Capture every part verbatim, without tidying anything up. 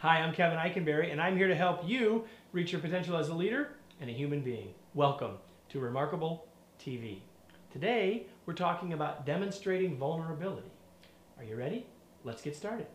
Hi, I'm Kevin Eikenberry, and I'm here to help you reach your potential as a leader and a human being. Welcome to Remarkable T V. Today, we're talking about demonstrating vulnerability. Are you ready? Let's get started.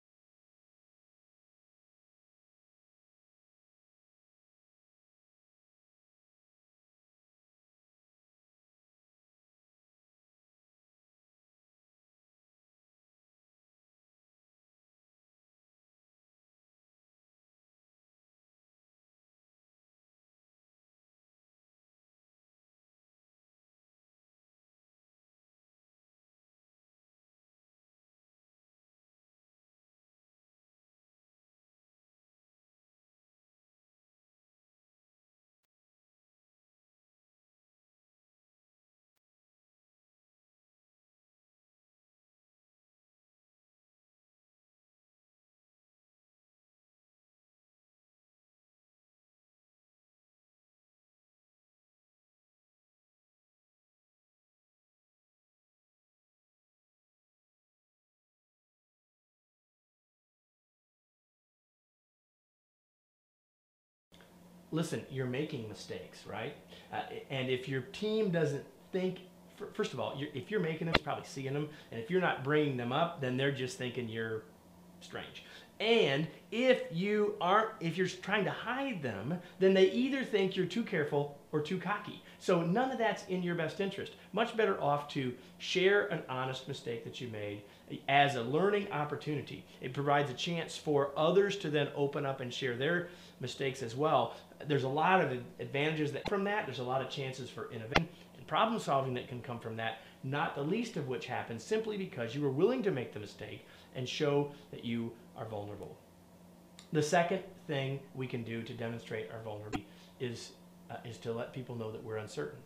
Listen, you're making mistakes, right? Uh, and if your team doesn't think, first of all, you're, if you're making them, you're probably seeing them. And if you're not bringing them up, then they're just thinking you're strange. And if you aren't, if you're trying to hide them, then they either think you're too careful or too cocky. So none of that's in your best interest. Much better off to share an honest mistake that you made as a learning opportunity. It provides a chance for others to then open up and share their mistakes as well. There's a lot of advantages that from that. There's a lot of chances for innovation and problem solving that can come from that, not the least of which happens simply because you were willing to make the mistake and show that you are vulnerable. The second thing we can do to demonstrate our vulnerability is, uh, is to let people know that we're uncertain.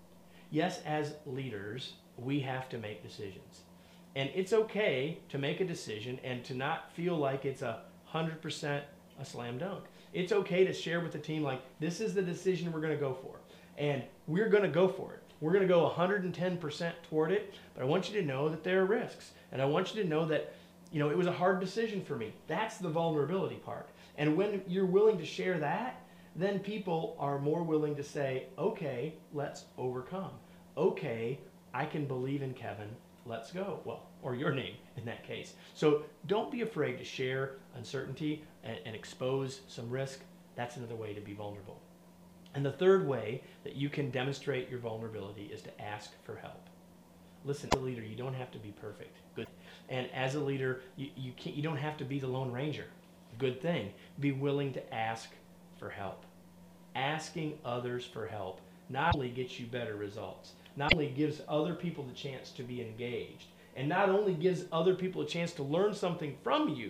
Yes, as leaders, we have to make decisions. And it's okay to make a decision and to not feel like it's a one hundred percent a slam dunk. It's okay to share with the team like, this is the decision we're going to go for. And we're going to go for it. We're going to go one hundred ten percent toward it, but I want you to know that there are risks. And I want you to know that, you know, it was a hard decision for me. That's the vulnerability part. And when you're willing to share that, then people are more willing to say, okay, let's overcome. Okay, I can believe in Kevin. Let's go. Well, or your name in that case. So don't be afraid to share uncertainty and, and expose some risk. That's another way to be vulnerable. And the third way that you can demonstrate your vulnerability is to ask for help. Listen, as a leader, you don't have to be perfect. Good. And as a leader, you, you, can't, you don't have to be the Lone Ranger. Good thing. Be willing to ask for help. Asking others for help not only gets you better results, not only gives other people the chance to be engaged, and not only gives other people a chance to learn something from you,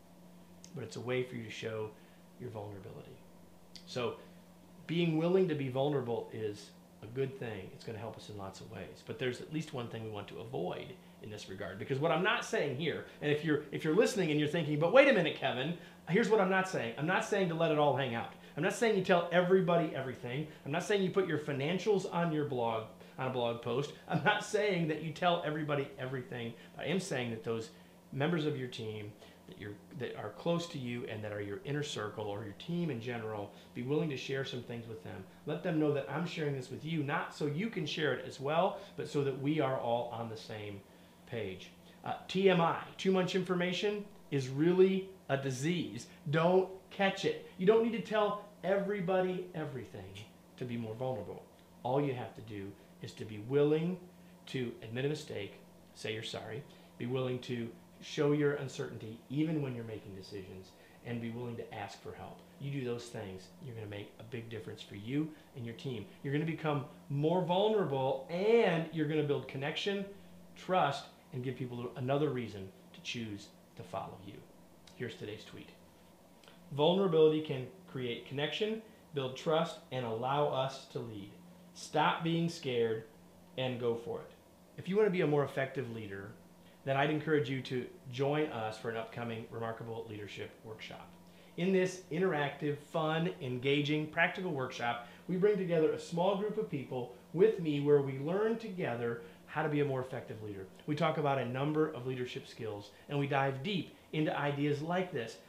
but it's a way for you to show your vulnerability. So being willing to be vulnerable is a good thing. It's going to help us in lots of ways. But there's at least one thing we want to avoid in this regard. Because what I'm not saying here, and if you're if you're listening and you're thinking, but wait a minute, Kevin, here's what I'm not saying. I'm not saying to let it all hang out. I'm not saying you tell everybody everything. I'm not saying you put your financials on your blog, on a blog post. I'm not saying that you tell everybody everything. But I am saying that those members of your team that you're that are close to you and that are your inner circle or your team in general, be willing to share some things with them. Let them know that I'm sharing this with you, not so you can share it as well, but so that we are all on the same page. Uh, T M I, too much information is really a disease. Don't catch it. You don't need to tell everybody everything to be more vulnerable. All you have to do is to be willing to admit a mistake, say you're sorry, be willing to show your uncertainty even when you're making decisions, and be willing to ask for help. You do those things, you're going to make a big difference for you and your team. You're going to become more vulnerable, and you're going to build connection, trust, and give people another reason to choose to follow you. Here's today's tweet. Vulnerability can create connection, build trust, and allow us to lead. Stop being scared and go for it. If you want to be a more effective leader, then I'd encourage you to join us for an upcoming Remarkable Leadership Workshop. In this interactive, fun, engaging, practical workshop, we bring together a small group of people with me where we learn together how to be a more effective leader. We talk about a number of leadership skills, and we dive deep into ideas like this.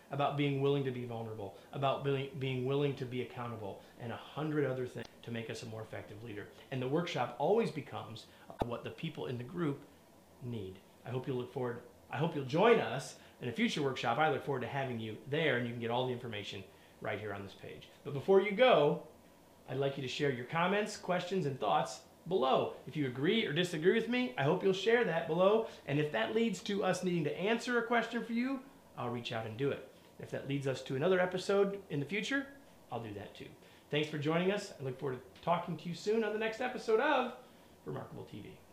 about being willing to be vulnerable, about being, being willing to be accountable, and a hundred other things to make us a more effective leader. And the workshop always becomes what the people in the group need. I hope you'll look forward. I hope you'll join us in a future workshop. I look forward to having you there, and you can get all the information right here on this page. But before you go, I'd like you to share your comments, questions, and thoughts below. If you agree or disagree with me, I hope you'll share that below. And if that leads to us needing to answer a question for you, I'll reach out and do it. If that leads us to another episode in the future, I'll do that too. Thanks for joining us. I look forward to talking to you soon on the next episode of Remarkable T V.